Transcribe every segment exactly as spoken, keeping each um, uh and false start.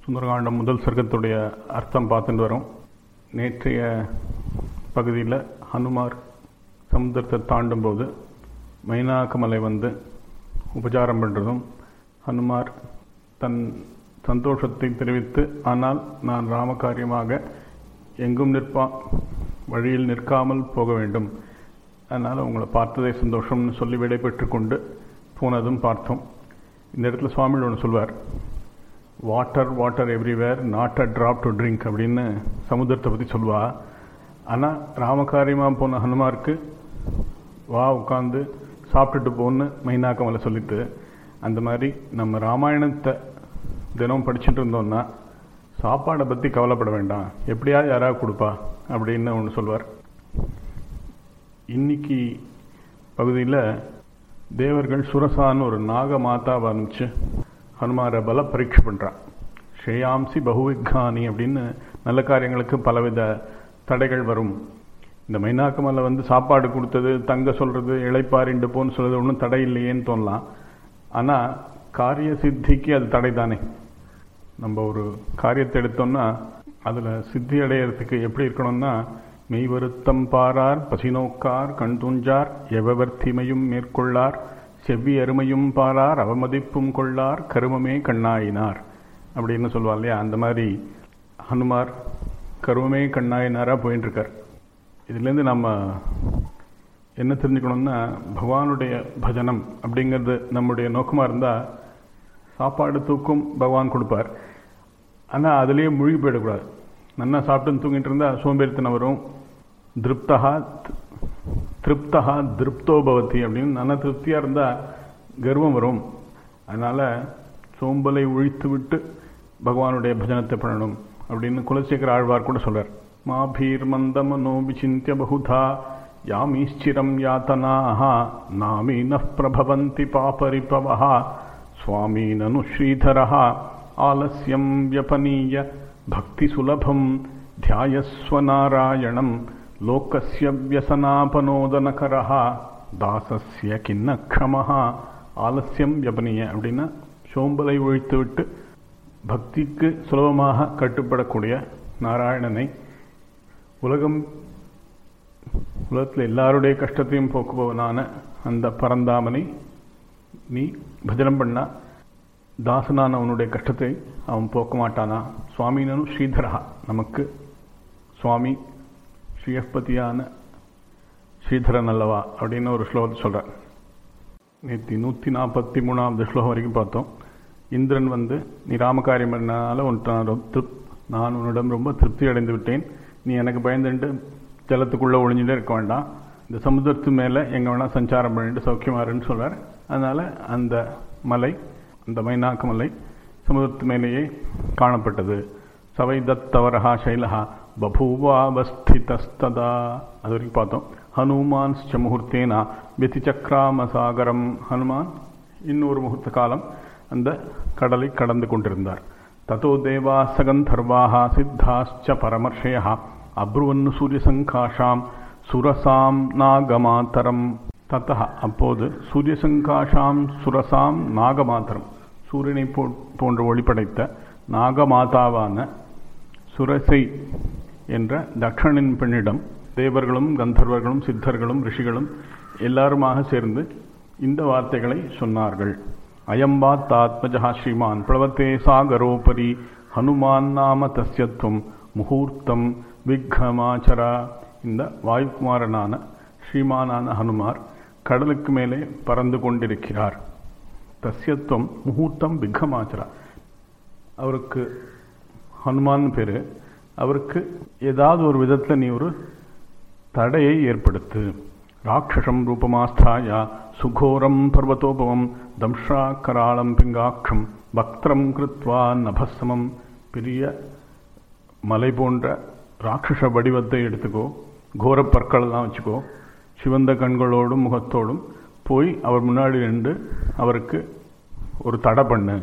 சுந்தரகாண்டம் முதல் சர்க்கத்துடைய அர்த்தம் பார்த்துட்டு வரோம். நேற்றைய பகுதியில் ஹனுமார் சமுத்திரத்தை தாண்டும் போது மைனாகமலை வந்து உபச்சாரம் பண்ணுறதும், ஹனுமார் தன் சந்தோஷத்தை தெரிவித்து, ஆனால் நான் ராமகாரியமாக எங்கும் நிற்பா வழியில் நிற்காமல் போக வேண்டும், அதனால் உங்களை பார்த்ததே சந்தோஷம்னு சொல்லி விடை பெற்று கொண்டு போனதும் பார்த்தோம். இந்த இடத்துல சுவாமிகள் ஒன்று சொல்வார், water water everywhere not a drop to drink அப்படின்னு சமுத்திரத்தை பற்றி சொல்வா. ஆனால் ராமகாரியமாக போன ஹனுமாருக்கு வா உட்காந்து சாப்பிட்டுட்டு போன்னு மைனாக்கமலை சொல்லிட்டு, அந்த மாதிரி நம்ம ராமாயணத்தை தினம் படிச்சுட்டு இருந்தோம்னா சாப்பாடை பற்றி கவலைப்பட வேண்டாம், எப்படியாவது யாராவது கொடுப்பா அப்படின்னு ஒன்று சொல்வார். இன்னைக்கு பகுதியில் தேவர்கள் சுரசான்னு ஒரு நாக மாதாவை அனுப்பிச்சு ஹனுமாரை பல பரீட்சை பண்ணுறான். ஸ்ரேயாம்சி பகுவிக்கானி அப்படின்னு நல்ல காரியங்களுக்கு பலவித தடைகள் வரும். இந்த மைனாக்கமலை வந்து சாப்பாடு கொடுத்தது, தங்க சொல்கிறது, இளைப்பாரிண்டு போன்னு சொல்கிறது ஒன்றும் தடை இல்லையேன்னு தோணலாம். ஆனால் காரிய சித்திக்கு அது தடை தானே. நம்ம ஒரு காரியத்தை எடுத்தோம்னா அதில் சித்தி அடையிறதுக்கு எப்படி இருக்கணும்னா, மெய் வருத்தம் பாரார் பசிநோக்கார் கண் துஞ்சார் எவவர்த்திமையும் மேற்கொள்ளார் செவ்வி அருமையும் பாரார் அவமதிப்பும் கொள்ளார் கருமமே கண்ணாயினார் அப்படின்னு சொல்லுவா இல்லையா. அந்த மாதிரி ஹனுமார் கருமமே கண்ணாயினாராக போயின்னு இருக்கார். இதுலேருந்து நம்ம என்ன தெரிஞ்சுக்கணும்னா, பகவானுடைய பஜனம் அப்படிங்கிறது நம்முடைய நோக்கமாக இருந்தால் சாப்பாடு தூக்கம் பகவான் கொடுப்பார். ஆனால் அதுலேயே மூழ்கி போயிடக்கூடாது. நல்லா சாப்பிட்டு தூங்கிட்டு இருந்தால் சோம்பேறித்தனம் வரும். திருப்தகா திருப்தகா திருப்தோ பவதி அப்படின்னு நல்லா திருப்தியாக இருந்தால் கர்வம் வரும். அதனால் சோம்பலை ஒழித்து விட்டு பகவானுடைய பஜனத்தை பண்ணணும் அப்படின்னு குலசேகர ஆழ்வார் கூட சொல்கிறார். மாபீர் மந்தமனோ விசிந்திய பகுதா யாமீஸ்சிரம் யாத்தனாஹா நாமீனः பிரபவந்தி பாபரிபவஹா சுவாமீனனு ஸ்ரீதரஹா ஆலஸ்யம் வியபனீய பக்தி சுலபம் தியாயஸ்வநாராயணம் லோகஸ்ய வியசனாபனோதனகரஹ தாசஸ்ய கிண்ணக்ஷமஹா. ஆலஸ்யம் வியபனீய அப்படின்னா சோம்பலை ஒழித்து விட்டு பக்திக்கு சுலபமாக கட்டுப்படக்கூடிய நாராயணனை, உலகம் உலகத்தில் எல்லாருடைய கஷ்டத்தையும் போக்குபவனான அந்த பரந்தாமனை நீ பஜனம் பண்ணா தாசனான அவனுடைய கஷ்டத்தை அவன் போக்க மாட்டானா. சுவாமினு ஸ்ரீதரா, நமக்கு சுவாமி ஸ்ரீயப்பதியான ஸ்ரீதரன் அல்லவா அப்படின்னு ஒரு ஸ்லோகத்தை சொல்கிறார். நேற்று நூற்றி நாற்பத்தி மூணாவது ஸ்லோகம் வரைக்கும் பார்த்தோம். இந்திரன் வந்து நீ ராமகாரியம் பண்ணனால உன் திருப் நான் உன்னிடம் ரொம்ப திருப்தி அடைந்து விட்டேன், நீ எனக்கு பயந்துட்டு ஜலத்துக்குள்ளே ஒழிஞ்சுட்டே இருக்க வேண்டாம், இந்த சமுத்திரத்து மேலே எங்கே வேணால் சஞ்சாரம் பண்ணிட்டு சௌக்கியமாறுன்னு சொல்கிறார். அதனால் அந்த மலை, அந்த மைனாக்க மலை சமுதிரத்து மேலேயே காணப்பட்டது. சவை தத்தவரஹா சைலஹா பபூவாவஸ்திதஸ்ததா அது வரைக்கும் பார்த்தோம். ஹனுமான்ஸ்ச முகூர்த்தேனா வெதிச்சக்ராம சாகரம். ஹனுமான் இன்னொரு முகூர்த்த காலம் அந்த கடலை கடந்து கொண்டிருந்தார். ததோ தேவா சகந்தர்வாஹா சித்தாஸ்ச பரமர்ஷயா அப்ருவன்னு சூரிய சங்காஷாம் சுரசாம் நாகமாத்தரம். தத்தா அப்போது சூரிய சங்காஷாம் சுரசாம் நாகமாத்தரம், சூரியனை போ போன்ற ஒளிப்படைத்த நாகமாதாவான சுரசை என்ற தக்ஷனின் பெண்ணிடம் தேவர்களும் கந்தர்வர்களும் சித்தர்களும் ரிஷிகளும் எல்லாருமாக சேர்ந்து இந்த வார்த்தைகளை சொன்னார்கள். அயம்பாத் ஆத்மஜா ஸ்ரீமான் பிளவத்தே சாகரோபரி ஹனுமான் நாம தஸ்யத்வம் முகூர்த்தம் விக்ஹமாச்சரா. இந்த வாயுகுமாரனான ஸ்ரீமானான ஹனுமார் கடலுக்கு மேலே பறந்து கொண்டிருக்கிறார். தஸ்யத்வம் முகூர்த்தம் விக்ஹமாச்சரா, அவருக்கு ஹனுமான் பேர், அவருக்கு ஏதாவது ஒரு விதத்தில் நீ ஒரு தடையை ஏற்படுத்து. ராட்சசம் ரூபமாஸ்தாயா சுகோரம் பர்வதோபவம் தம்ஷா கராளம் பிங்காட்சம் பக்திரம் கிருத்வா நபசமம். பெரிய மலை போன்ற ராட்சச வடிவத்தை எடுத்துக்கோ, கோர பற்களெல்லாம் வச்சுக்கோ, சிவந்த கண்களோடும் முகத்தோடும் போய் அவர் முன்னாடி நின்று அவருக்கு ஒரு தடை பண்ணு.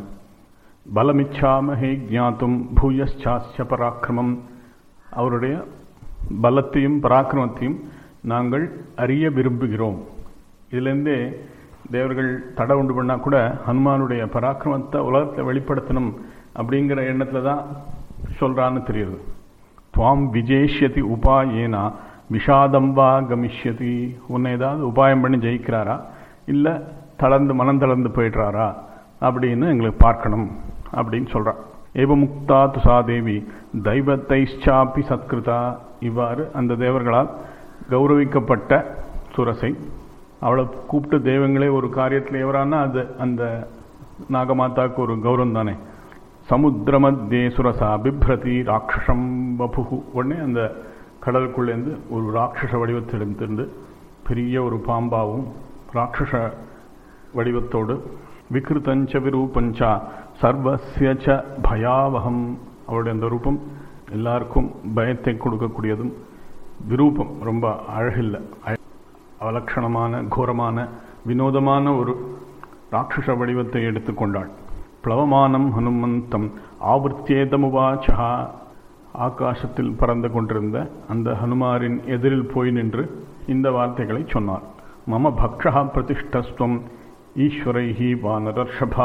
பலமிச்சாமஹே ஜாத்தும் பூயச்சாஸ்ய பராக்கிரமம், அவருடைய பலத்தையும் பராக்கிரமத்தையும் நாங்கள் அறிய விரும்புகிறோம். இதிலேருந்தே தேவர்கள் தடை உண்டு பண்ணால் கூட ஹனுமானுடைய பராக்கிரமத்தை உலகத்தை வெளிப்படுத்தணும் அப்படிங்கிற எண்ணத்தில் தான் சொல்கிறான்னு தெரியுது. துவாம் விஜேஷ்யதி உபாயேனா விஷாதம்பா கமிஷ்யதி, உன்னை ஏதாவது உபாயம் பண்ணி ஜெயிக்கிறாரா இல்லை தளர்ந்து மனம் தளர்ந்து போயிடுறாரா அப்படின்னு எங்களுக்கு பார்க்கணும் அப்படின்னு சொல்கிறான். ஏவமுக்தா துசா தேவி தெய்வத்தைச்சாப்பி சத்கிருதா, இவ்வாறு அந்த தேவர்களால் கௌரவிக்கப்பட்ட சுரசை, அவளை கூப்பிட்டு தெய்வங்களே ஒரு காரியத்தில் எவரானா அது அந்த நாகமாதாவுக்கு ஒரு கௌரவம் தானே. சமுத்திரமத்தியே சுரசா பிப்ரதி ராட்சசம் வபுகு, உடனே அந்த கடலுக்குள்ளேருந்து ஒரு ராட்சச வடிவத்திலிருந்து பெரிய ஒரு பாம்பாவும் ராட்சச வடிவத்தோடு விக்ருதஞ்ச விரூபஞ்சா சர்வஸ்யச்ச பயாவகம், அவருடைய அந்த ரூபம் எல்லாருக்கும் பயத்தை கொடுக்கக்கூடியதும், விரூபம் ரொம்ப அழகில்லை, அவலட்சணமான கோரமான வினோதமான ஒரு ராட்சச வடிவத்தை எடுத்துக்கொண்டாள். பிளவமானம் ஹனுமந்தம் ஆவர்த்தியேதமுவாச்சா, ஆகாசத்தில் பறந்து கொண்டிருந்த அந்த ஹனுமாரின் எதிரில் போய் நின்று இந்த வார்த்தைகளை சொன்னார். மம பக்ஷா பிரதிஷ்டஸ்வம் ஈஸ்வரைஹி வானரர்ஷபா,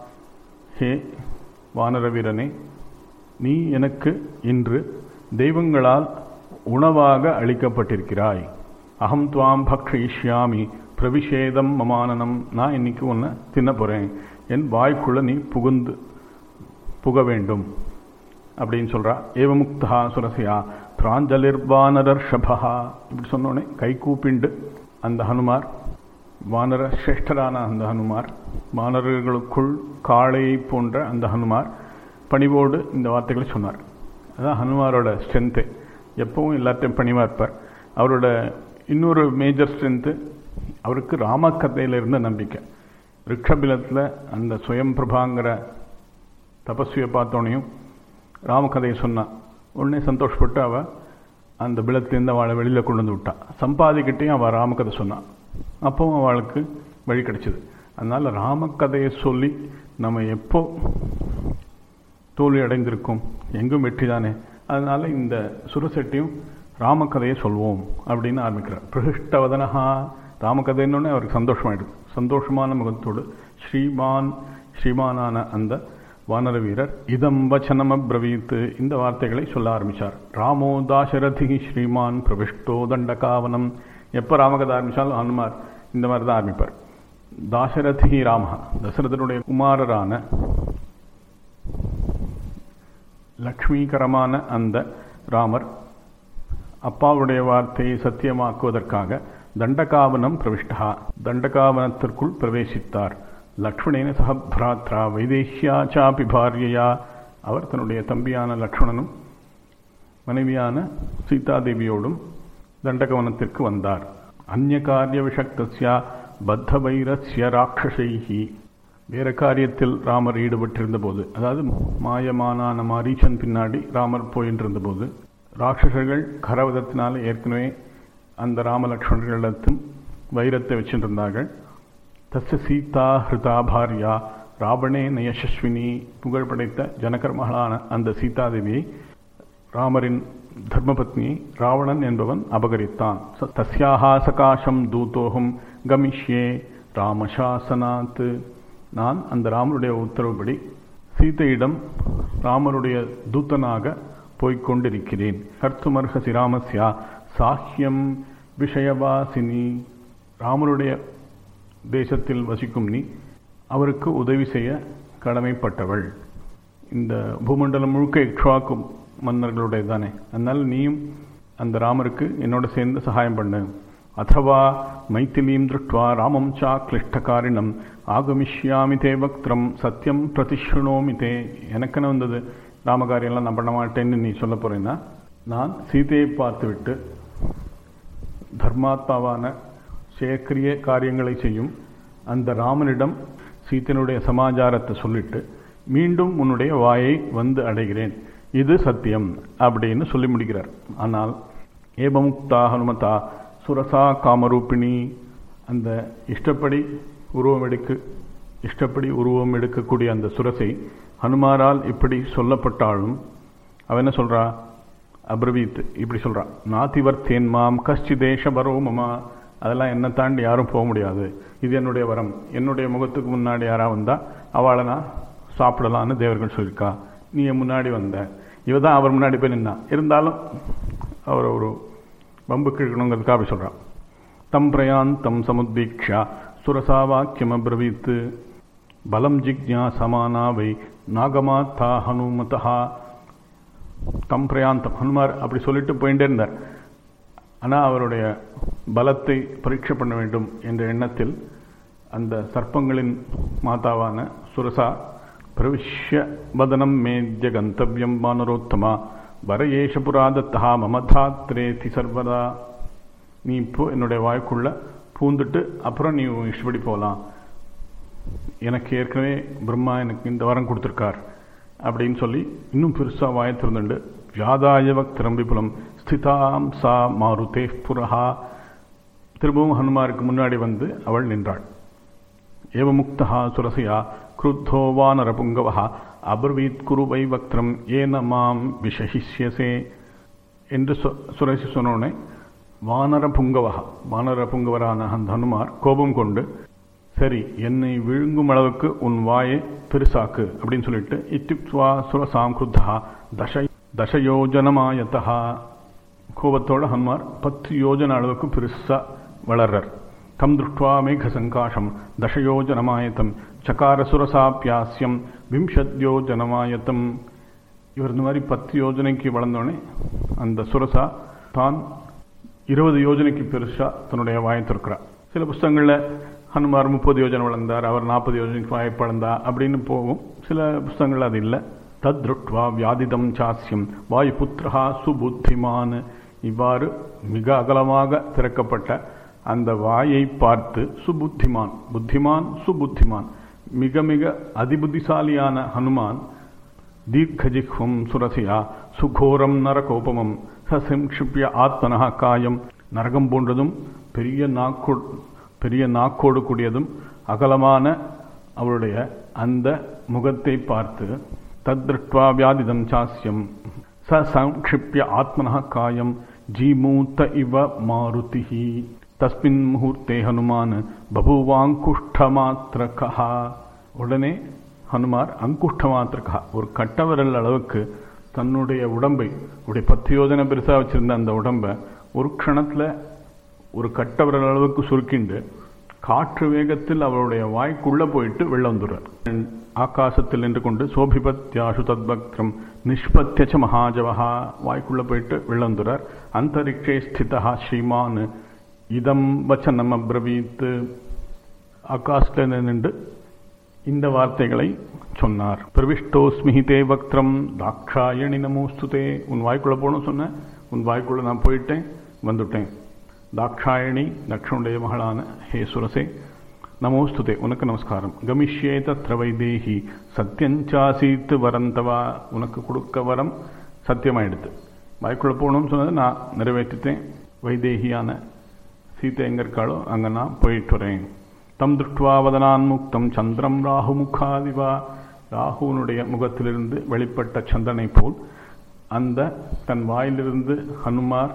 ஹே வானரவீரனே, நீ எனக்கு இன்று தெய்வங்களால் உணவாக அளிக்கப்பட்டிருக்கிறாய். அகம் துவாம் பக்ஷயிஷ்யாமி பிரவிஷேதம் மமானனம், நான் இன்னைக்கு உன்னை தின்ன போகிறேன், என் வாய்க்குள்ள நீ புகுந்து புக வேண்டும் அப்படின்னு சொல்கிறா. ஏவமுக்தா சுரசியா பிராஞ்சலிர்வானரர்ஷபா, இப்படி சொன்னோடனே கை கூப்பிண்டு அந்த ஹனுமார், வானர சிரேஷ்டரான அந்த ஹனுமார், வானரர்களுக்குள் காளையை போன்ற அந்த ஹனுமார் பணிவோடு இந்த வார்த்தைகளை சொன்னார். அதான் ஹனுமாரோட ஸ்ட்ரென்த்து, எப்பவும் எல்லாத்தையும் பணிவாக இருப்பார். அவரோட இன்னொரு மேஜர் ஸ்ட்ரென்த்து அவருக்கு ராமகதையில் இருந்த நம்பிக்கை. ரிக்ஷபிலத்தில் அந்த சுயம்பிரபாங்கிற தபஸ்வியை பார்த்தோன்னையும் ராமகதையை சொன்னான். உடனே சந்தோஷப்பட்டு அவள் அந்த பிலத்திலேருந்து அவளை வெளியில் கொண்டு வந்து விட்டாள். சம்பாதிக்கிட்டையும் அவள் ராமகதை சொன்னான். அப்போவும் அவளுக்கு வழி கிடைச்சிது. அதனால் ராமகதையை சொல்லி நம்ம எப்போ தோல்வி அடைந்திருக்கோம், எங்கும் வெற்றி தானே. அதனால் இந்த சுரசெட்டியும் ராமகதையை சொல்வோம் அப்படின்னு ஆரம்பிக்கிறார். பிரகிஷ்டவதனஹா, ராமகதைன்னொன்னே அவருக்கு சந்தோஷமாயிடுது. சந்தோஷமான முகத்தோடு ஸ்ரீமான் ஸ்ரீமானான அந்த வானர வீரர் இதம் வச்சனம் அப்ரவீத், இந்த வார்த்தைகளை சொல்ல ஆரம்பித்தார். ராமோ தாசரதி ஸ்ரீமான் பிரவிஷ்டோ தண்டகாவனம். எப்போ ராமகதை ஆரம்பித்தாலும் ஹனுமார் இந்த மாதிரி தான் ஆரம்பிப்பார். தாசரதி ராமஹா, தசரதனுடைய குமாரரான லக்ஷ்மீகரமான அந்த ராமர் அப்பாவுடைய வார்த்தையை சத்தியமாக்குவதற்காக தண்டகாவனம் பிரவிஷ்டா, தண்டகாவனத்திற்குள் பிரவேசித்தார். லக்ஷ்மணேன சக பிராத்ரா வைதேஹ்யா சாபி பாரியையா, அவர் தன்னுடைய தம்பியான லக்ஷ்மணனும் மனைவியான சீதாதேவியோடும் தண்டகவனத்திற்கு வந்தார். அந்நிய காரிய விஷக்தஸ்யா பத்த வைரஸ்ய ராட்சசைஹி, வேற காரியத்தில் ராமர் ஈடுபட்டிருந்த போது, அதாவது மாயமானான மாரீச்சன் பின்னாடி ராமர் போயின்னு இருந்த போது, ராட்சசர்கள் கரவதத்தினால ஏற்கனவே அந்த ராமலக்ஷ்மணர்களிடத்தும் வைரத்தை வச்சுருந்தார்கள். தஸ்ய சீதா ஹிருதா பாரியா ராவணே நயசஸ்வினி, புகழ் படைத்த ஜனகர் மகளான அந்த சீதாதேவியை, ராமரின் தர்மபத்னியை ராவணன் என்பவன் அபகரித்தான். தஸ்யாஹா சகாசம் தூதோகம் கமிஷ்யே ராமசாசனாத், நான் அந்த ராமருடைய உத்தரவுப்படி சீதையிடம் ராமருடைய தூதனாக போய்கொண்டிருக்கிறேன். கர்த்துமர்ஹசி ராமஸ்யா சாஹ்யம் விஷயவாசினி, ராமருடைய தேசத்தில் வசிக்கும் நீ அவருக்கு உதவி செய்ய கடமைப்பட்டவள். இந்த பூமண்டலம் முழுக்க இக்ஷ்வாக்கு மன்னர்களுடைய தானே, அதனால் நீயும் அந்த ராமருக்கு என்னோட சேர்ந்து சகாயம் பண்ணு. அதவா மைத்திலீம் திருஷ்டுவா ராமம் சா கிளிஷ்டகாரிணம் ஆகமிஷ்யாமி தே வக்திரம் சத்தியம் பிரதிஷ்ணுனோமி தே, எனக்குன்னு வந்தது ராமகாரியெல்லாம் நான் பண்ண மாட்டேன்னு நீ சொல்ல போறேன்னா, நான் சீதையை பார்த்துவிட்டு தர்மாத்மாவான செயற்கிரிய காரியங்களை செய்யும் அந்த ராமனிடம் சீதனுடைய சமாச்சாரத்தை சொல்லிட்டு மீண்டும் உன்னுடைய வாயை வந்து அடைகிறேன், இது சத்தியம் அப்படின்னு சொல்லி முடிக்கிறார். ஆனால் ஏபமுக்தா ஹனுமதா சுரசா காமரூபிணி, அந்த இஷ்டப்படி உருவம் எடுக்க இஷ்டப்படி உருவம் எடுக்கக்கூடிய அந்த சுரசை ஹனுமாரால் இப்படி சொல்லப்பட்டாலும் அவன் என்ன சொல்றா, அப்ரவீத் இப்படி சொல்றான். நாதிவர்த்தேன் மாம் கஷ்டிதேஷ வரோ மமா, அதெல்லாம் என்னை தாண்டி யாரும் போக முடியாது, இது என்னுடைய வரம், என்னுடைய முகத்துக்கு முன்னாடி யாராக வந்தால் அவளை நான் சாப்பிடலான்னு தேவர்கள் சொல்லியிருக்கா, நீ என் முன்னாடி வந்த, இவ தான் அவர் முன்னாடி போய் நின்னா, இருந்தாலும் அவர் ஒரு பம்புக்கு இழுக்கணுங்கிறதுக்காக அப்படி சொல்கிறான். தம் பிரயாந்தம் சமுத்வீக்ஷா சுரசா வாக்கியம் அப்ரவீத்து பலம் ஜிக்ஞா சமானாவை நாகமாத்தா ஹனுமதா. தம் பிரயாந்தம், ஹனுமார் அப்படி சொல்லிட்டு போயிட்டே இருந்தார். ஆனால் அவருடைய பலத்தை பரீட்சை பண்ண வேண்டும் என்ற எண்ணத்தில் அந்த சர்ப்பங்களின் மாதாவான சுரசா பிரவிஷ்ய வதனம் மேத்ய கந்தவ்யம் வானரோத்தமா வரயேஷ புராதத்தா மமதாத்ரேதி சர்வதா. நீ இப்போ என்னுடைய வாய்க்குள்ள பூந்துட்டு அப்புறம் நீ இஷ்டப்படி போகலாம், எனக்கு ஏற்கனவே பிரம்மா எனக்கு இந்த வரம் கொடுத்துருக்கார் அப்படின்னு சொல்லி இன்னும் பெருசாக வாயை திறந்துண்டு வியாதாயவக் திரம்பிபுலம் ஸ்திதாம் சா மாருதே புரஹா. திரும்பவும் ஹனுமாருக்கு முன்னாடி வந்து அவள் நின்றாள். ஏவ முக்தா சுரசையா क्रुद्धो वानरपुङ्गवः अब्रवीत् कुरु वै वक्त्रं येन मां विषहिष्यसे என்று சுரசி சொன்னோடனே வானரபுங்கவஹா, வானரபுங்கவரான அந்த ஹனுமார் கோபம் கொண்டு, சரி என்னை விழுங்கும் அளவுக்கு உன் வாயை பெருசாக்கு அப்படின்னு சொல்லிட்டு இத்யுக்த்வா சுரசாம் கிருத்தா தச தசயோஜனமாயத்தா. கோபத்தோட ஹனுமார் பத்து யோஜன அளவுக்கு பெருசா வளர்றார். தம் திருஷ்டுவா மேக சங்காஷம் தசயோஜனமாயத்தம் சகார சுரசாப்பியாசியம் விம்சத்யோஜனமாயத்தம். இவர் இந்த மாதிரி பத்து யோஜனைக்கு வளர்ந்தோடனே அந்த சுரசா தான் இருபது யோஜனைக்கு பெருசா தன்னுடைய வாயை திறக்கிறார். சில புஸ்தகங்களில் ஹனுமார் முப்பது யோஜனை வளர்ந்தார், அவர் நாற்பது யோஜனைக்கு வாயை பழந்தா அப்படின்னு போகும். சில புஸ்தகங்கள் அது இல்லை. தத் திருஷ்டுவா வியாதிதம் சாஸ்யம் வாயு புத்திரஹா சுபுத்திமான். இவ்வாறு மிக அகலமாக திறக்கப்பட்ட அந்த வாயை பார்த்து சுபுத்திமான், புத்திமான் சுபுத்திமான், மிக மிக அதிபுத்திசாலியான ஹனுமான் தீர்க்கஜிஹ்வம் சுரசியா சுகோரம் நரகோபமம் சசிம்ஷிப்ய ஆத்மனஹா காயம். நரகம் போன்றதும் பெரிய நாக்கோ பெரிய நாக்கோடு கூடியதும் அகலமான அவருடைய அந்த முகத்தை பார்த்து தத்ருஷ்ட்வா வியாதிதம் சாஸ்யம் சசம்ஷிப்ய ஆத்மனஹா காயம் ஜீமூத்த இவ மாருதிஹி. தஸ்மின் முகூர்த்தே ஹனுமான் பபுவாங்குஷ்டமாத்திரகா. உடனே ஹனுமார் அங்குஷ்டமாத்திரகா, ஒரு கட்டவிரல் அளவுக்கு தன்னுடைய உடம்பை, உடைய பத்து யோஜனை பெருசாக வச்சிருந்த அந்த உடம்பை ஒரு க்ஷணத்தில் ஒரு கட்டவிரல் அளவுக்கு சுருக்கிண்டு காற்று வேகத்தில் அவருடைய வாய்க்குள்ளே போயிட்டு வெளில வந்துடுறார். ஆகாசத்தில் நின்று கொண்டு சோபிபத்யாசு தத்பக்திரம் நிஷ்பத்தியச்ச மகாஜவஹா, வாய்க்குள்ளே போயிட்டு வெளில வந்துடுறார். அந்தரிக்ஷே ஸ்திதா ஸ்ரீமான் இதம் வச்சனம் அப்ரவீத். ஆகாசத்தில் நின்று இந்த வார்த்தைகளை சொன்னார். பிரவிஷ்டோஸ்மிஹிதே வக்திரம் தாக்ஷாயணி நமோஸ்துதே. உன் வாய்க்குள்ளே போகணும்னு சொன்னேன், உன் வாய்க்குள்ளே நான் போயிட்டேன், வந்துட்டேன். தாக்ஷாயணி, தக்ஷனுடைய மகளான ஹே சுரசே, நமோஸ்துதே, உனக்கு நமஸ்காரம். கமிஷ்யே தத்ர வைதேகி சத்யஞ்சாசீத்து வரந்தவா. உனக்கு கொடுக்க வரம் சத்தியமாயிடுது. வாய்க்குள்ளே போகணும்னு சொன்னதை நான் நிறைவேற்றிட்டேன். வைதேகியான சீத்தை எங்கே இருக்காளோ அங்கே நான் போயிட்டு வரேன். தம் திருஷ்டுவா வதனான் முக்தம் சந்திரம் ராகு முகாதிவா. ராகுனுடைய முகத்திலிருந்து வெளிப்பட்ட சந்திரனை போல் அந்த தன் வாயிலிருந்து ஹனுமார்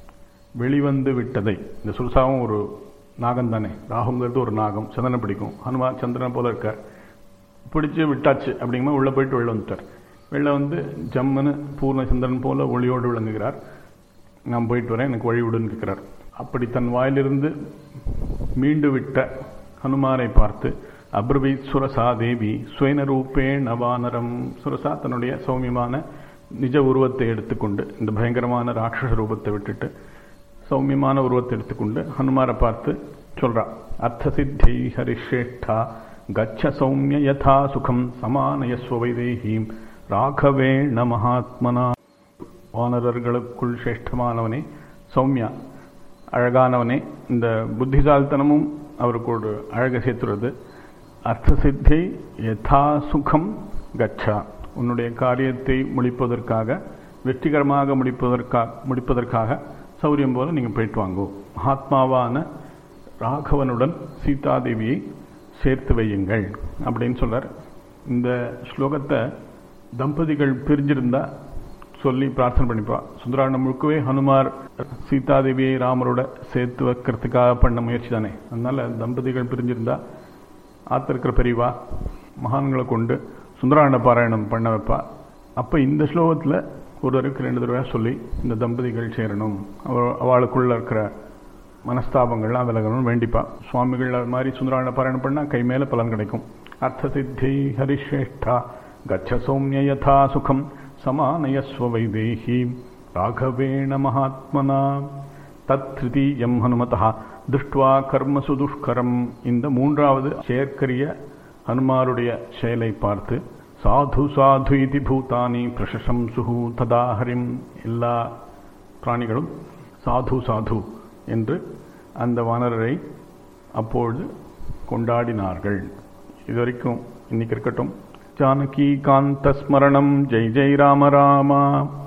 வெளிவந்து விட்டதை. இந்த சுரசாவும் ஒரு நாகம் தானே, ராகுங்கிறது ஒரு நாகம், சந்திரனை பிடிக்கும். ஹனுமார் சந்திரனை போல இருக்கார், பிடிச்சி விட்டாச்சு அப்படிங்கும்போது உள்ளே போயிட்டு வெளில வந்துட்டார். வெளில வந்து ஜம்முன்னு பூர்ண சந்திரன் போல ஒளியோடு விளங்குகிறார். நான் போயிட்டு வரேன், எனக்கு வழி விடுன்னு கேட்கிறார். அப்படி தன் வாயிலிருந்து மீண்டு விட்ட ஹனுமாரை பார்த்து அப்ரவீத் சுரசா தேவி ஸ்வேனரூபே நவானரம். சுரசா தன்னுடைய சௌமியமான நிஜ உருவத்தை எடுத்துக்கொண்டு, இந்த பயங்கரமான ராட்சச ரூபத்தை விட்டுட்டு சௌமியமான உருவத்தை எடுத்துக்கொண்டு ஹனுமாரை பார்த்து சொல்றா, அர்த்த சித்தை ஹரிஷ்ரேஷ்டா கச்ச சௌமிய யதா சுகம் சமானயஸ்வ வைதேஹீம் ராகவேண மகாத்மனா. வானரர்களுக்குள் சிரேஷ்டமானவனே, சௌமியா அழகானவனே. இந்த புத்திசாலித்தனமும் அவருக்கு ஒரு அழகை சேர்த்துறது. அர்த்த சித்தை யதா சுகம் கச்சா. உன்னுடைய காரியத்தை முடிப்பதற்காக, வெற்றிகரமாக முடிப்பதற்காக முடிப்பதற்காக சௌரியம் போல நீங்கள் போயிட்டு வாங்கோ. மகாத்மாவான ராகவனுடன் சீதாதேவியை சேர்த்து வையுங்கள் அப்படின்னு சொல்றார். இந்த ஸ்லோகத்தை தம்பதிகள் பிரிஞ்சிருந்தா சொல்லி பிரார்த்தனை பண்ணிப்பா. சுந்தராண்டம் முழுக்கவே ஹனுமார் சீதாதேவியை ராமரோட சேர்த்து வைக்கிறதுக்காக பண்ண முயற்சி தானே. அதனால தம்பதிகள் பிரிஞ்சிருந்தா ஆத்த இருக்கிற பெரியவா மகான்களை கொண்டு சுந்தராண்ட பாராயணம் பண்ண வைப்பா. அப்போ இந்த ஸ்லோகத்தில் ஒருவருக்கு ரெண்டு தடவை சொல்லி இந்த தம்பதிகள் சேரணும், அவ அவளுக்குள்ள இருக்கிற மனஸ்தாபங்கள்லாம் விலகணும்னு வேண்டிப்பா. சுவாமிகள் அது மாதிரி சுந்தராண்ட பாராயணம் பண்ணால் கை மேலே பலன் கிடைக்கும். அர்த்த சித்தி ஹரிஷ்ரேஷ்டா கச்ச சௌமிய யதா சுகம் சமானயஸ்வ வைதேஹி ராகவேண மகாத்மனா தத் திருதீயம் ஹனுமதா துஷ்டுவா கர்மசு துஷ்கரம். இந்த மூன்றாவது செயற்கரிய ஹனுமாருடைய செயலை பார்த்து சாது சாது இதி பூதானி பிரசம்சுஹு ததா ஹரிம், எல்லா பிராணிகளும் சாது சாது என்று அந்த வானரரை அப்பொழுது கொண்டாடினார்கள். இதுவரைக்கும் இன்னைக்கு இருக்கட்டும். ஜானகி காந்த ஸ்மரணம். ஜெய் ஜெய் ராம ராமா.